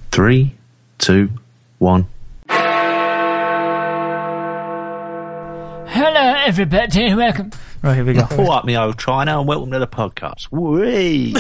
3, 2, 1. Hello, everybody. Welcome. Right, here we go. Pull up me old China and welcome to the podcast. Whee!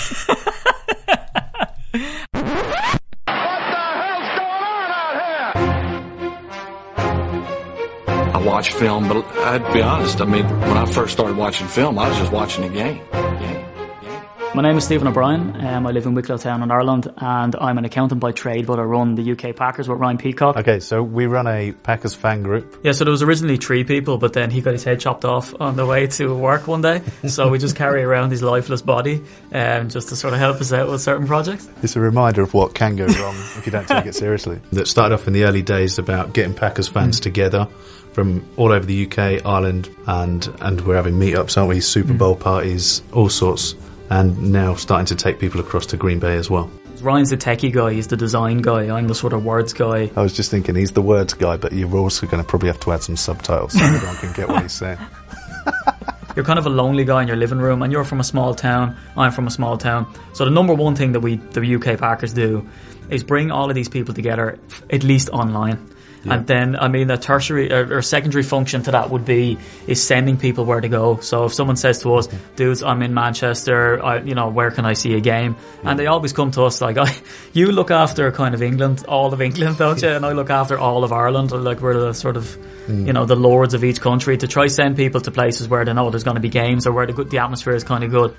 I watch film, but I'd be honest, I mean, when I first started watching film, I was just watching a game. My name is Stephen O'Brien. I live in Wicklow Town in Ireland, and I'm an accountant by trade, but I run the UK Packers with Ryan Peacock. Okay, so we run a Packers fan group. Yeah, so there was originally 3 people, but then he got his head chopped off on the way to work one day. So we just carry around his lifeless body just to sort of help us out with certain projects. It's a reminder of what can go wrong if you don't take it seriously. That started off in the early days about getting Packers fans together from all over the UK, Ireland, and we're having meetups, aren't we? Super Bowl parties, all sorts. And now starting to take people across to Green Bay as well. Ryan's the techie guy, he's the design guy, I'm the sort of words guy. I was just thinking he's the words guy, but you're also going to probably have to add some subtitles so everyone can get what he's saying. You're kind of a lonely guy in your living room, and you're from a small town, I'm from a small town. So the number one thing that the UK Packers do is bring all of these people together, at least online. Yeah. And then, I mean, the tertiary or secondary function to that would be is sending people where to go. So if someone says to us, dudes, I'm in Manchester, where can I see a game? Yeah. And they always come to us like, you look after kind of England, all of England, don't you? And I look after all of Ireland. Like we're the sort of, the lords of each country to try send people to places where they know there's going to be games or where the atmosphere is kind of good.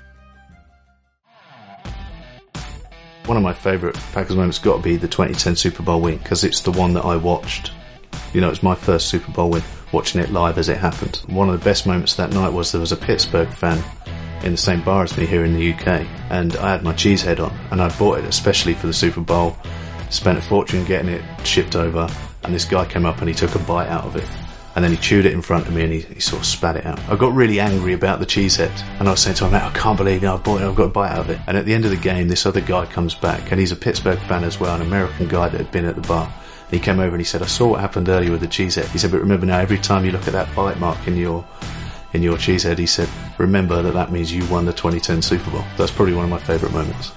One of my favourite Packers moments got to be the 2010 Super Bowl win, because it's the one that I watched. It's my first Super Bowl win, watching it live as it happened. One of the best moments that night was there was a Pittsburgh fan in the same bar as me here in the UK, and I had my cheesehead on, and I bought it especially for the Super Bowl, spent a fortune getting it shipped over, and this guy came up and he took a bite out of it. And then he chewed it in front of me and he sort of spat it out. I got really angry about the cheesehead. And I was saying to him, I can't believe it, I've got a bite out of it. And at the end of the game, this other guy comes back, and he's a Pittsburgh fan as well, an American guy that had been at the bar. And he came over and he said, I saw what happened earlier with the cheesehead. He said, but remember now, every time you look at that bite mark in your cheesehead, he said, remember that means you won the 2010 Super Bowl. That's probably one of my favourite moments.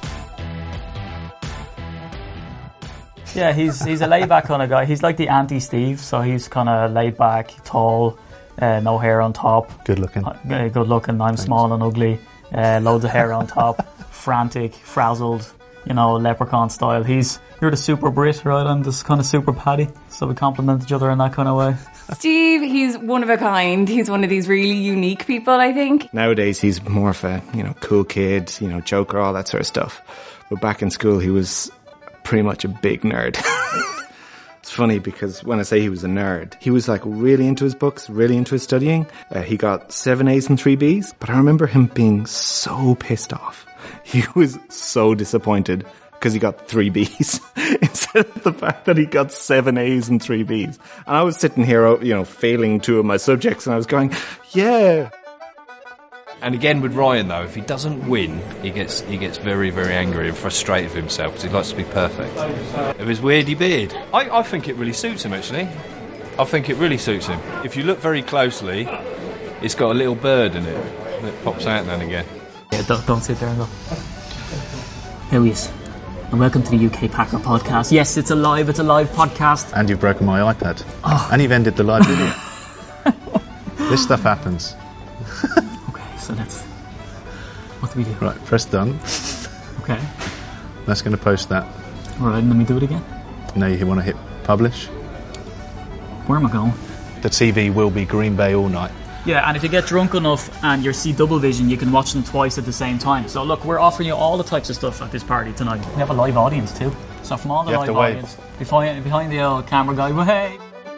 Yeah, he's a laid-back kind of guy. He's like the anti-Steve, so he's kind of laid-back, tall, no hair on top. Good-looking. Good-looking. I'm small and ugly. Loads of hair on top. Frantic, frazzled, leprechaun style. You're the super Brit, right? I'm just kind of super Paddy. So we complement each other in that kind of way. Steve, he's one of a kind. He's one of these really unique people, I think. Nowadays, he's more of a, cool kid, joker, all that sort of stuff. But back in school, he was pretty much a big nerd. It's funny because when I say he was a nerd, he was like really into his books, really into his studying. He got 7 A's and 3 B's, but I remember him being so pissed off. He was so disappointed because he got 3 B's instead of the fact that he got 7 A's and 3 B's. And I was sitting here, failing 2 of my subjects, and I was going, yeah. And again with Ryan though, if he doesn't win, he gets very, very angry and frustrated with himself because he likes to be perfect. Of his weirdy beard. I think it really suits him actually. I think it really suits him. If you look very closely, it's got a little bird in it that pops out now and again. Yeah, don't sit there and go. Here he is. And welcome to the UK Packer podcast. Yes, it's a live podcast. And you've broken my iPad. Oh. And you've ended the live video. This stuff happens. So what do we do? Right, press done. Okay. That's going to post that. Alright, let me do it again. Now you want to hit publish. Where am I going? The TV will be Green Bay all night. Yeah, and if you get drunk enough and you see double vision, you can watch them twice at the same time. So look, we're offering you all the types of stuff at this party tonight. We have a live audience too. So from all the live audience, behind the old camera guy, hey!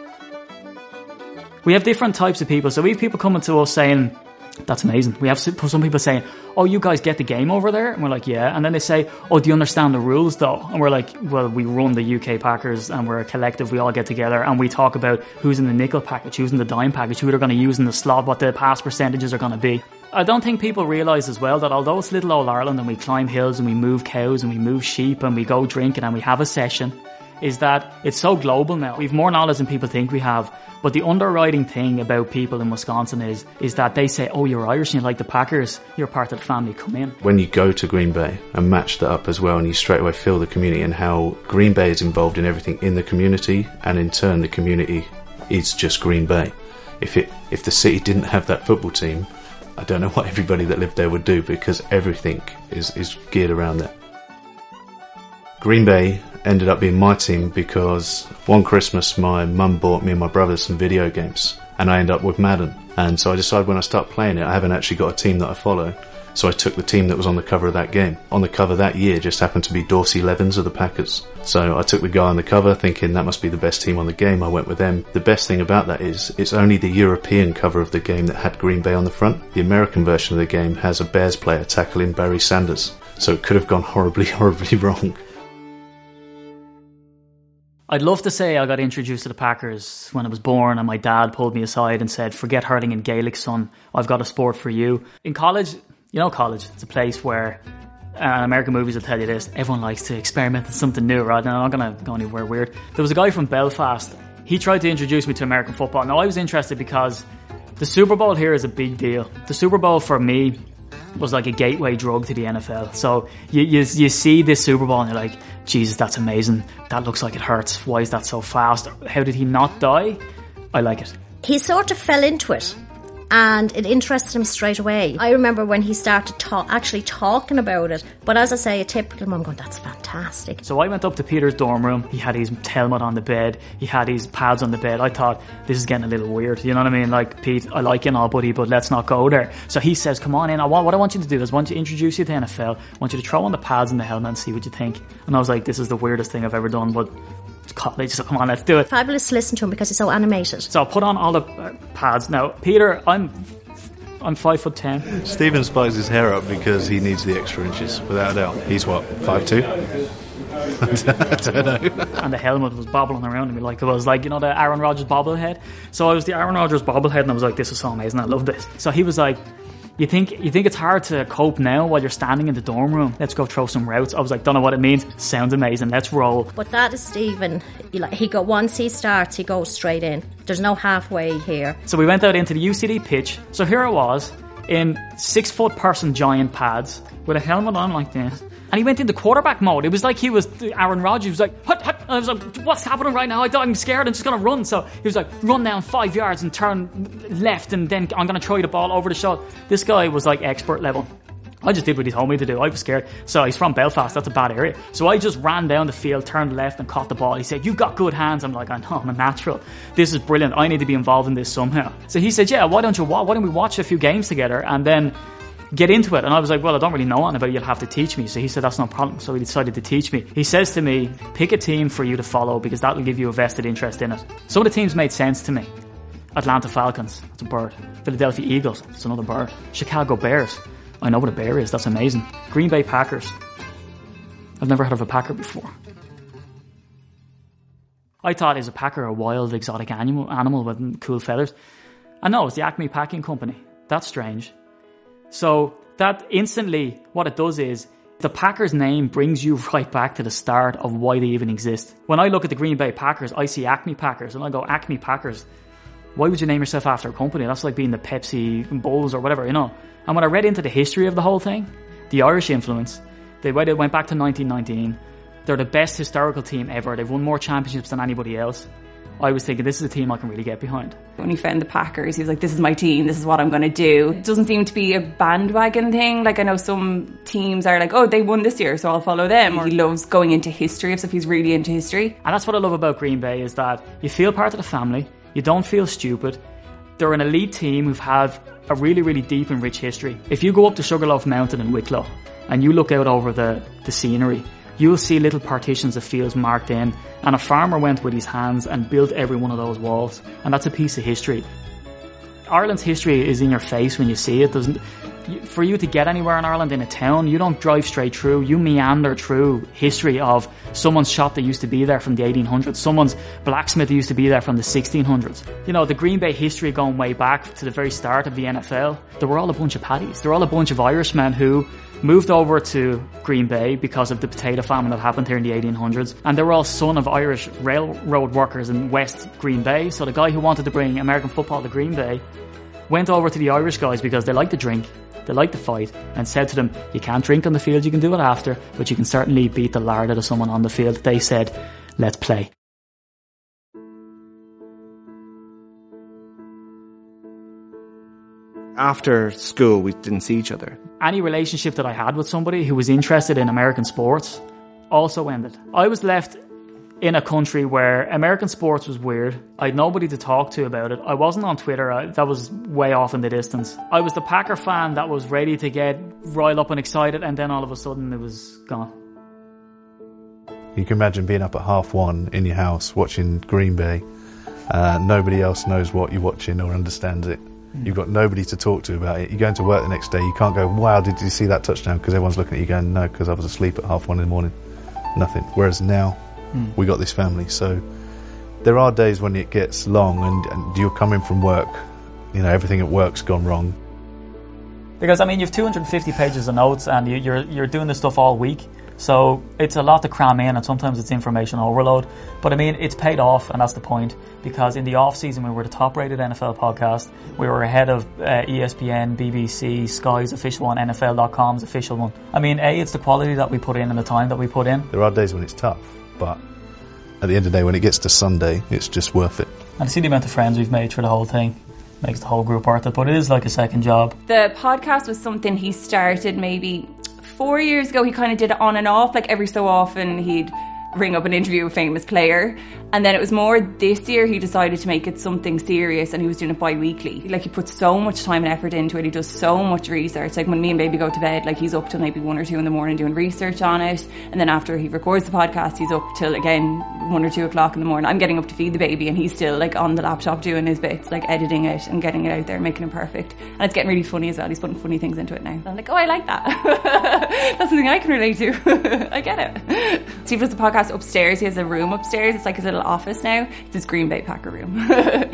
We have different types of people. So we have people coming to us saying, that's amazing. We have some people saying, oh, you guys get the game over there? And we're like, yeah. And then they say, oh, do you understand the rules though? And we're like, well, we run the UK Packers and we're a collective. We all get together and we talk about who's in the nickel package, who's in the dime package, who they're going to use in the slot, what the pass percentages are going to be. I don't think people realise as well that although it's little old Ireland and we climb hills and we move cows and we move sheep and we go drinking and we have a session, is that it's so global now. We've more knowledge than people think we have. But the underwriting thing about people in Wisconsin is that they say, oh, you're Irish and you like the Packers, you're part of the family, come in. When you go to Green Bay and match that up as well, and you straight away feel the community and how Green Bay is involved in everything in the community, and in turn the community is just Green Bay. If the city didn't have that football team, I don't know what everybody that lived there would do, because everything is geared around that. Green Bay ended up being my team because one Christmas my mum bought me and my brother some video games, and I ended up with Madden. And so I decided when I start playing it, I haven't actually got a team that I follow. So I took the team that was on the cover of that game. On the cover that year just happened to be Dorsey Levens of the Packers. So I took the guy on the cover thinking that must be the best team on the game. I went with them. The best thing about that is it's only the European cover of the game that had Green Bay on the front. The American version of the game has a Bears player tackling Barry Sanders. So it could have gone horribly, horribly wrong. I'd love to say I got introduced to the Packers when I was born and my dad pulled me aside and said, forget hurling in Gaelic, son, I've got a sport for you. In college, you know college, it's a place where, American movies will tell you this, everyone likes to experiment with something new, right? Now I'm not going to go anywhere weird. There was a guy from Belfast, he tried to introduce me to American football. Now I was interested because the Super Bowl here is a big deal. The Super Bowl for me was like a gateway drug to the NFL. So you see this Super Bowl and you're like, Jesus, that's amazing. That looks like it hurts. Why is that so fast? How did he not die? I like it. He sort of fell into it and it interested him straight away. I remember when he started actually talking about it. But as I say, a typical mum going, that's fantastic. So I went up to Peter's dorm room. He had his helmet on the bed. He had his pads on the bed. I thought, this is getting a little weird. You know what I mean? Like, Pete, I like you and all, buddy, but let's not go there. So he says, come on in. What I want you to do is I want you to introduce you to NFL. I want you to throw on the pads and the helmet and see what you think. And I was like, this is the weirdest thing I've ever done, but it's college, so come on, let's do it. Fabulous to listen to him because he's so animated. So I put on all the pads. Now, Peter, I'm 5'10". Stephen spikes his hair up because he needs the extra inches, without a doubt. He's what, 5'2"? I don't know. And the helmet was bobbling around me like it was like, you know, the Aaron Rodgers bobblehead. So I was the Aaron Rodgers bobblehead and I was like, this is so amazing, I love this. So he was like, You think it's hard to cope now while you're standing in the dorm room? Let's go throw some routes. I was like, don't know what it means. Sounds amazing. Let's roll. But that is Stephen. Once he starts, he goes straight in. There's no halfway here. So we went out into the UCD pitch. So here I was in 6-foot person giant pads with a helmet on like this. And he went into quarterback mode. It was like he was Aaron Rodgers. He was like, hut, hut. I was like, what's happening right now? I'm scared. I'm just going to run. So he was like, run down 5 yards and turn left, and then I'm going to throw you the ball over the shot. This guy was like expert level. I just did what he told me to do. I was scared. So he's from Belfast. That's a bad area. So I just ran down the field, turned left and caught the ball. He said, you've got good hands. I'm like, I know, I'm a natural. This is brilliant. I need to be involved in this somehow. So he said, yeah, why don't we watch a few games together and then get into it? And I was like, well, I don't really know anything about it. You'll have to teach me. So he said, that's no problem. So he decided to teach me. He says to me, pick a team for you to follow because that will give you a vested interest in it. Some of the teams made sense to me. Atlanta Falcons, that's a bird. Philadelphia Eagles, that's another bird. Chicago Bears, I know what a bear is, that's amazing. Green Bay Packers, I've never heard of a Packer before. I thought, is a Packer a wild exotic animal with cool feathers? And no, it's the Acme Packing Company. That's strange. So that instantly, what it does is, the Packers name brings you right back to the start of why they even exist. When I look at the Green Bay Packers, I see Acme Packers, and I go, Acme Packers, why would you name yourself after a company? That's like being the Pepsi Bulls or whatever, you know. And when I read into the history of the whole thing, the Irish influence, they went back to 1919. They're the best historical team ever. They've won more championships than anybody else. I was thinking, this is a team I can really get behind. When he found the Packers, he was like, this is my team, this is what I'm going to do. It doesn't seem to be a bandwagon thing. Like, I know some teams are like, oh, they won this year, so I'll follow them. Or he loves going into history, if he's really into history. And that's what I love about Green Bay, is that you feel part of the family. You don't feel stupid. They're an elite team who've had a really, really deep and rich history. If you go up to Sugarloaf Mountain in Wicklow and you look out over the scenery, you'll see little partitions of fields marked in, and a farmer went with his hands and built every one of those walls, and that's a piece of history. Ireland's history is in your face when you see it. for you to get anywhere in Ireland in a town, you don't drive straight through. You meander through history of someone's shop that used to be there from the 1800s, someone's blacksmith that used to be there from the 1600s. You know, the Green Bay history going way back to the very start of the NFL. They were all a bunch of paddies. They're all a bunch of Irishmen who moved over to Green Bay because of the potato famine that happened here in the 1800s, and they were all son of Irish railroad workers in West Green Bay. So the guy who wanted to bring American football to Green Bay went over to the Irish guys because they like to drink, they like to fight, and said to them, you can't drink on the field, you can do it after, but you can certainly beat the lard out of someone on the field. They said, let's play. After school, we didn't see each other. Any relationship that I had with somebody who was interested in American sports also ended. I was left in a country where American sports was weird. I had nobody to talk to about it. I wasn't on Twitter. That was way off in the distance. I was the Packer fan that was ready to get riled up and excited, and then all of a sudden it was gone. You can imagine being up at 1:30 in your house watching Green Bay. Nobody else knows what you're watching or understands it. You've got nobody to talk to about it. You go into work the next day, you can't go, wow, did you see that touchdown? Because everyone's looking at you going, no, because I was asleep at 1:30 in the morning. Nothing. Whereas now, we got this family. So there are days when it gets long and you're coming from work, you know, everything at work's gone wrong. Because, I mean, you have 250 pages of notes and you're doing this stuff all week. So it's a lot to cram in, and sometimes it's information overload. But I mean, it's paid off, and that's the point. Because in the off season, we were the top rated NFL podcast. We were ahead of ESPN, BBC, Sky's official one, NFL.com's official one. I mean, it's the quality that we put in and the time that we put in. There are days when it's tough, but at the end of the day, when it gets to Sunday, it's just worth it. And see the amount of friends we've made through the whole thing. Makes the whole group worth it, but it is like a second job. The podcast was something he started maybe 4 years ago. He kind of did it on and off, like every so often he'd ring up and interview a famous player, and then it was more this year he decided to make it something serious, and he was doing it bi-weekly. Like, he puts so much time and effort into it. He does so much research. Like, when me and baby go to bed, like, he's up till maybe 1 or 2 in the morning doing research on it, and then after he records the podcast, he's up till again 1 or 2 o'clock in the morning. I'm getting up to feed the baby, and he's still like on the laptop doing his bits, like editing it and getting it out there, making it perfect. And it's getting really funny as well. He's putting funny things into it now. I'm like, oh, I like that. That's something I can relate to. I get it. Steve does the podcast upstairs. He has a room upstairs. It's like his little office now. It's his Green Bay Packer room.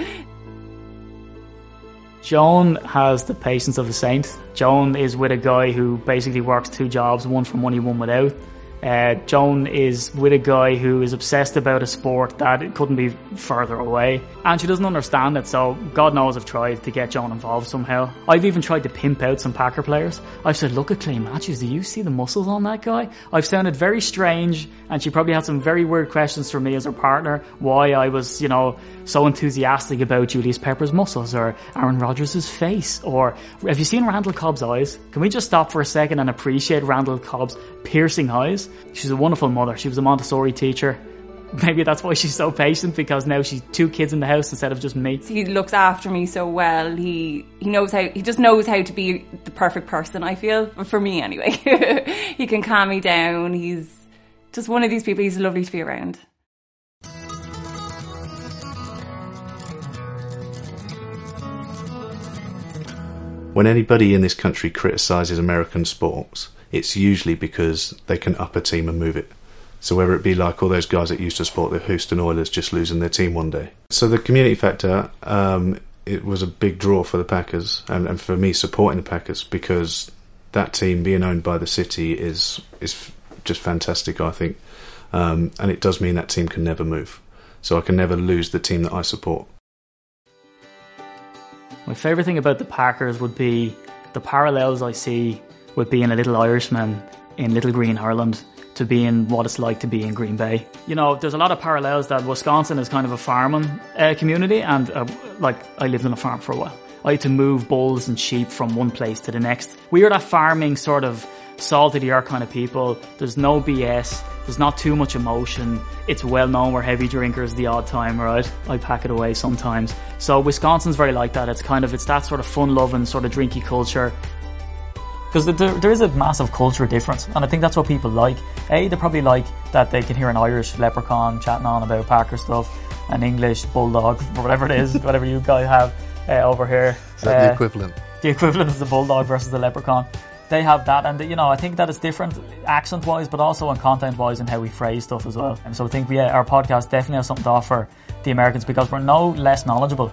Joan has the patience of a saint. Joan is with a guy who basically works 2 jobs, one for money, one without. Joan is with a guy who is obsessed about a sport that it couldn't be further away, and she doesn't understand it. So God knows I've tried to get Joan involved somehow. I've even tried to pimp out some Packer players. I've said, look at Clay Matthews, do you see the muscles on that guy? I've sounded very strange, and she probably had some very weird questions for me as her partner, why I was, you know, so enthusiastic about Julius Pepper's muscles or Aaron Rodgers' face, or have you seen Randall Cobb's eyes? Can we just stop for a second and appreciate Randall Cobb's piercing eyes? She's a wonderful mother. She was a Montessori teacher. Maybe that's why she's so patient, because now she's 2 kids in the house instead of just me. He looks after me so well. He just knows how to be the perfect person, I feel, for me anyway. He can calm me down. He's just one of these people. He's lovely to be around. When anybody in this country criticises American sports, it's usually because they can up a team and move it. So whether it be like all those guys that used to support the Houston Oilers just losing their team one day. So the community factor, it was a big draw for the Packers, and for me supporting the Packers, because that team being owned by the city is just fantastic, I think. And it does mean that team can never move. So I can never lose the team that I support. My favourite thing about the Packers would be the parallels I see with being a little Irishman in Little Green, Ireland, to being what it's like to be in Green Bay. You know, there's a lot of parallels that Wisconsin is kind of a farming community, and like, I lived on a farm for a while. I had to move bulls and sheep from one place to the next. We are that farming sort of salt of the earth kind of people. There's no BS. There's not too much emotion. It's well known we're heavy drinkers the odd time, right? I pack it away sometimes. So Wisconsin's very like that. It's that sort of fun-loving, sort of drinky culture. Because there is a massive culture difference, and I think that's what people like. They probably like that they can hear an Irish leprechaun chatting on about Packer stuff, an English bulldog, or whatever it is, whatever you guys have over here. Is that the equivalent? the equivalent of the bulldog versus the leprechaun. They have that, and you know, I think that it's different accent-wise, but also in content-wise and how we phrase stuff as well. And so I think, our podcast definitely has something to offer the Americans because we're no less knowledgeable.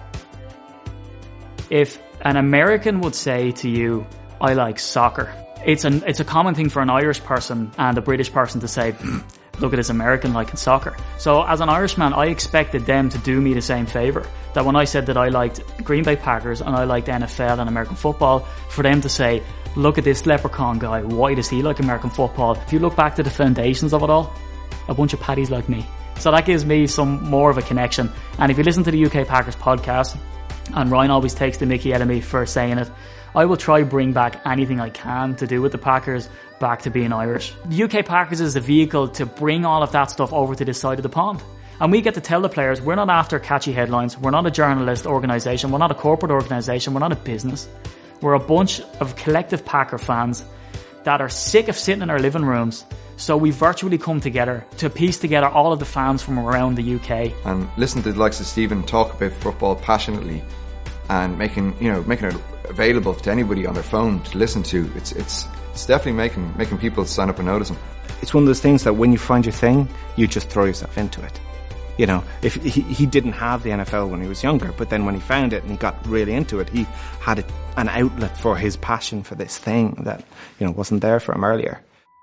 If an American would say to you, "I like soccer," it's a common thing for an Irish person and a British person to say, "Look at this American liking soccer." So as an Irishman, I expected them to do me the same favour. That when I said that I liked Green Bay Packers and I liked NFL and American football, for them to say, "Look at this leprechaun guy, why does he like American football?" If you look back to the foundations of it all, a bunch of paddies like me. So that gives me some more of a connection. And if you listen to the UK Packers podcast, and Ryan always takes the mickey out of me for saying it, I will try bring back anything I can to do with the Packers back to being Irish. The UK Packers is a vehicle to bring all of that stuff over to this side of the pond. And we get to tell the players, we're not after catchy headlines, we're not a journalist organisation, we're not a corporate organisation, we're not a business. We're a bunch of collective Packer fans that are sick of sitting in our living rooms. So we virtually come together to piece together all of the fans from around the UK. And listen to the likes of Stephen talk about football passionately and making it available to anybody on their phone to listen to. It's definitely making people sign up and notice him. It's one of those things that when you find your thing, you just throw yourself into it. You know, if he didn't have the NFL when he was younger, but then when he found it and he got really into it, he had an outlet for his passion for this thing that, wasn't there for him earlier.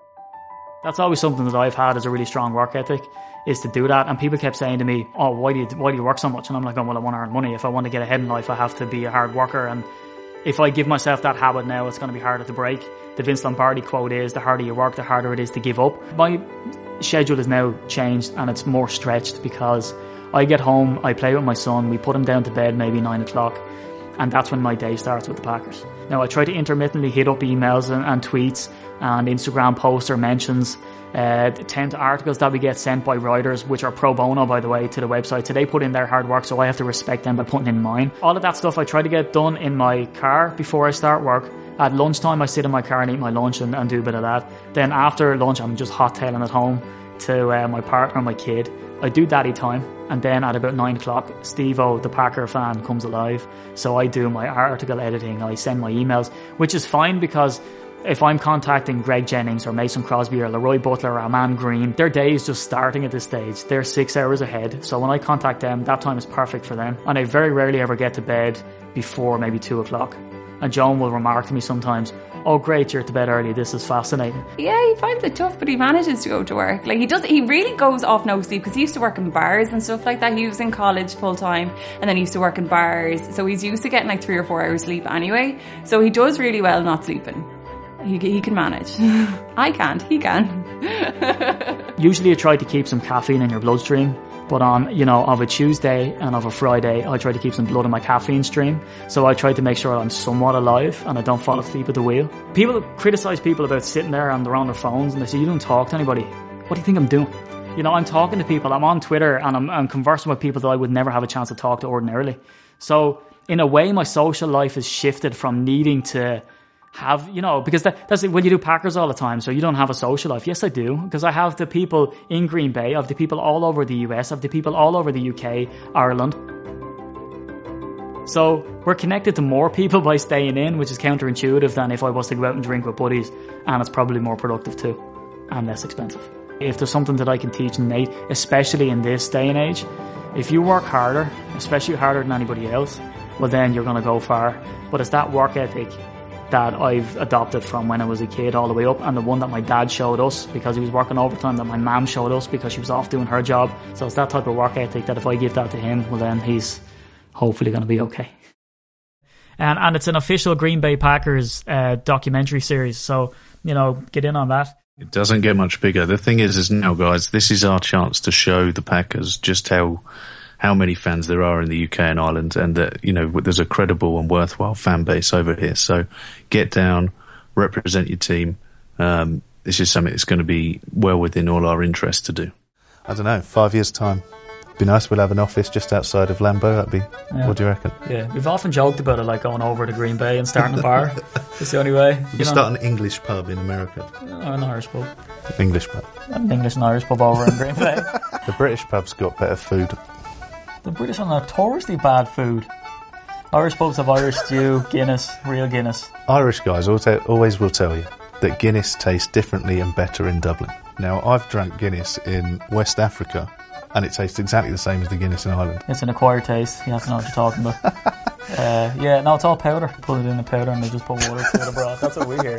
That's always something that I've had as a really strong work ethic, is to do that. And people kept saying to me, "Oh, why do you work so much?" And I'm like, "Oh, well, I want to earn money. If I want to get ahead in life, I have to be a hard worker. And if I give myself that habit now, it's going to be harder to break." The Vince Lombardi quote is, "The harder you work, the harder it is to give up." My schedule is now changed and it's more stretched because I get home, I play with my son, we put him down to bed maybe 9 o'clock, and that's when my day starts with the Packers. Now I try to intermittently hit up emails and tweets and Instagram posts or mentions, 10 articles that we get sent by writers, which are pro bono, by the way, to the website. So they put in their hard work, so I have to respect them by putting in mine. All of that stuff I try to get done in my car before I start work. At lunchtime, I sit in my car and eat my lunch and do a bit of that. Then after lunch, I'm just hot-tailing at home to my partner and my kid. I do daddy time. And then at about 9 o'clock, Steve-O, the Packer fan, comes alive. So I do my article editing. I send my emails, which is fine because if I'm contacting Greg Jennings or Mason Crosby or Leroy Butler or Aman Green, their day is just starting at this stage. They're 6 hours ahead. So when I contact them, that time is perfect for them. And I very rarely ever get to bed before maybe 2 o'clock. And Joan will remark to me sometimes, "Oh great, you're to bed early, this is fascinating." Yeah, he finds it tough, but he manages to go to work. Like he really goes off no sleep because he used to work in bars and stuff like that. He was in college full time and then he used to work in bars. So he's used to getting like 3 or 4 hours sleep anyway. So he does really well not sleeping. He can manage. I can't, he can. Usually I try to keep some caffeine in your bloodstream. But on, of a Tuesday and of a Friday, I try to keep some blood in my caffeine stream. So I try to make sure I'm somewhat alive and I don't fall asleep at the wheel. People criticize people about sitting there and they're on their phones and they say, "You don't talk to anybody." What do you think I'm doing? I'm talking to people. I'm on Twitter and I'm conversing with people that I would never have a chance to talk to ordinarily. So in a way, my social life has shifted from needing to have, because that's when you do Packers all the time, so you don't have a social life. Yes, I do, because I have the people in Green Bay, I have the people all over the US, I have the people all over the UK, Ireland. So we're connected to more people by staying in, which is counterintuitive than if I was to go out and drink with buddies, and it's probably more productive too, and less expensive. If there's something that I can teach Nate, especially in this day and age, if you work harder, especially harder than anybody else, well then you're going to go far. But it's that work ethic that I've adopted from when I was a kid all the way up, and the one that my dad showed us because he was working overtime, that my mum showed us because she was off doing her job. So it's that type of work ethic that if I give that to him, well then he's hopefully going to be okay. And it's an official Green Bay Packers documentary series, so get in on that. It doesn't get much bigger. The thing is now, guys, this is our chance to show the Packers just how many fans there are in the UK and Ireland, and that, there's a credible and worthwhile fan base over here. So get down, represent your team. This is something that's going to be well within all our interests to do. I don't know, 5 years' time. Be nice, we'll have an office just outside of Lambeau. That'd be, what do you reckon? Yeah, we've often joked about it, like going over to Green Bay and starting a bar. It's the only way. You start an English pub in America. An Irish pub. English pub. An English and Irish pub over in Green Bay. The British pub's got better food. The British are notoriously bad food. Irish pubs have Irish stew, Guinness, real Guinness. Irish guys always will tell you that Guinness tastes differently and better in Dublin. Now, I've drank Guinness in West Africa, and it tastes exactly the same as the Guinness in Ireland. It's an acquired taste. You have to know what you're talking about. Yeah, no, it's all powder. Put it in the powder and they just put water to it abroad. That's what we hear.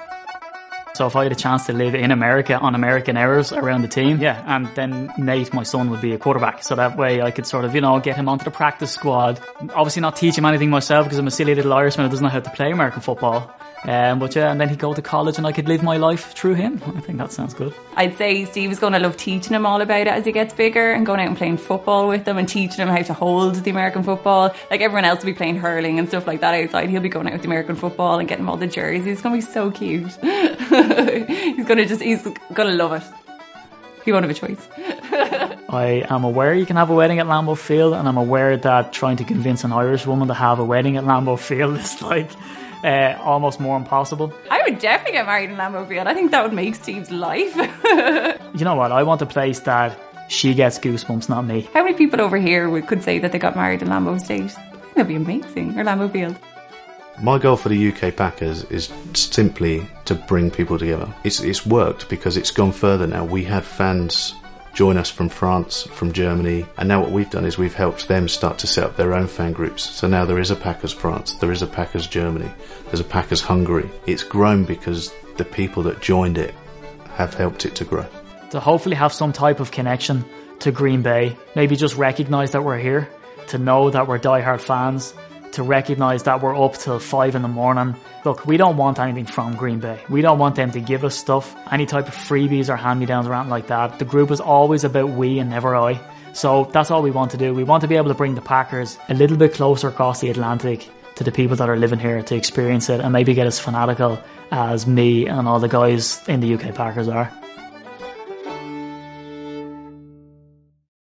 So if I had a chance to live in America on American hours around the team, yeah, and then Nate, my son, would be a quarterback. So that way I could sort of, get him onto the practice squad. Obviously not teach him anything myself because I'm a silly little Irishman who doesn't know how to play American football. But yeah, and then he'd go to college and I could live my life through him. I think that sounds good. I'd say Steve is going to love teaching him all about it as he gets bigger and going out and playing football with them and teaching him how to hold the American football. Like everyone else will be playing hurling and stuff like that outside. He'll be going out with the American football and getting all the jerseys. It's going to be so cute. He's going to love it. He won't have a choice. I am aware you can have a wedding at Lambeau Field, and I'm aware that trying to convince an Irish woman to have a wedding at Lambeau Field is like almost more impossible. I would definitely get married in Lambeau Field. I think that would make Steve's life. You know what? I want a place that she gets goosebumps, not me. How many people over here could say that they got married in Lambeau State? I think that'd be amazing. Or Lambeau Field. My goal for the UK Packers is simply to bring people together. It's worked because it's gone further now. We had fans join us from France, from Germany, and now what we've done is we've helped them start to set up their own fan groups. So now there is a Packers France, there is a Packers Germany, there's a Packers Hungary. It's grown because the people that joined it have helped it to grow. To hopefully have some type of connection to Green Bay, maybe just recognise that we're here, to know that we're diehard fans, to recognise that we're up till 5 a.m. Look, we don't want anything from Green Bay. We don't want them to give us stuff, any type of freebies or hand-me-downs or anything like that. The group is always about we and never I. So that's all we want to do. We want to be able to bring the Packers a little bit closer across the Atlantic to the people that are living here to experience it and maybe get as fanatical as me and all the guys in the UK Packers are.